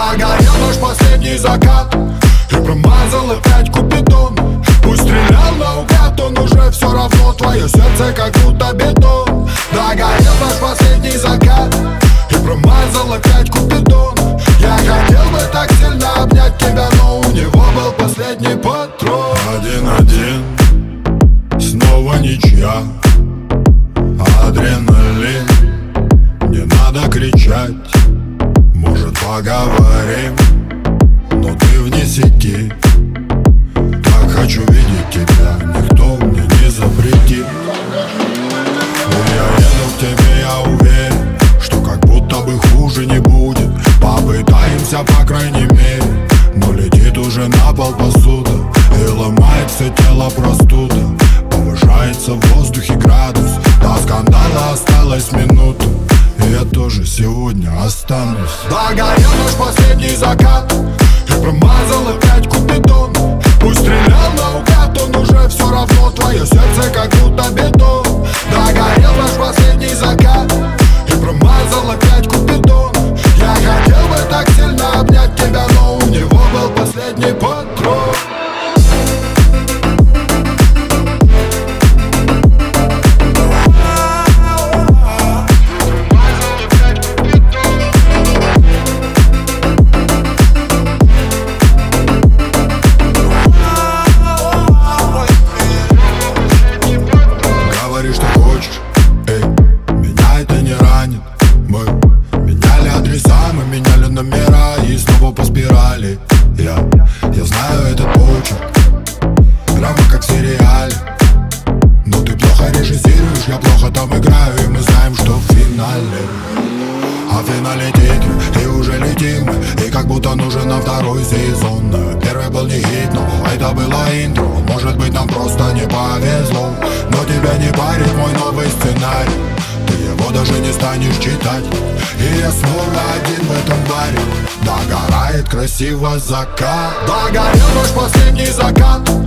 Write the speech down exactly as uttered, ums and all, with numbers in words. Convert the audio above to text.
Догорел наш последний закат и промазал опять Купидон. Пусть стрелял наугад, он уже все равно. Твое сердце как будто бетон. Догорел наш последний закат и промазал опять Купидон. Я хотел бы так сильно обнять тебя, но у него был последний патрон. Один-один, снова ничья. Адреналин, не надо кричать. Может, поговорим, но ты вне сети. Так хочу видеть тебя, никто мне не запретит. Но я еду к тебе, я уверен, что как будто бы хуже не будет. Попытаемся, по крайней мере, но летит уже на пол посуда. И ломается тело простуда. Повышается в воздухе градус. До скандала осталась минута, и я тоже сегодня останусь. Догорел наш последний закат и промазал опять Купидон. Пусть стрелял наугад, он уже все равно. Твое сердце как будто бетон. Догорел наш последний закат и промазал опять Купидон. Я хотел бы так сильно обнять тебя, но у него был последний патрон. Номера и снова по спирали. Я, я знаю этот почерк, прямо как в сериале. Но ты плохо режиссируешь, я плохо там играю. И мы знаем, что в финале, а в финале титры, и уже летим мы. И как будто нужен на второй сезон. Первый был не хит, но это было интро. Может быть, нам просто не повезло. Но тебя не парит мой новый сценарий. Ты его даже не станешь читать. И я снова один в этом баре. Догорает красиво закат. Догорел наш последний закат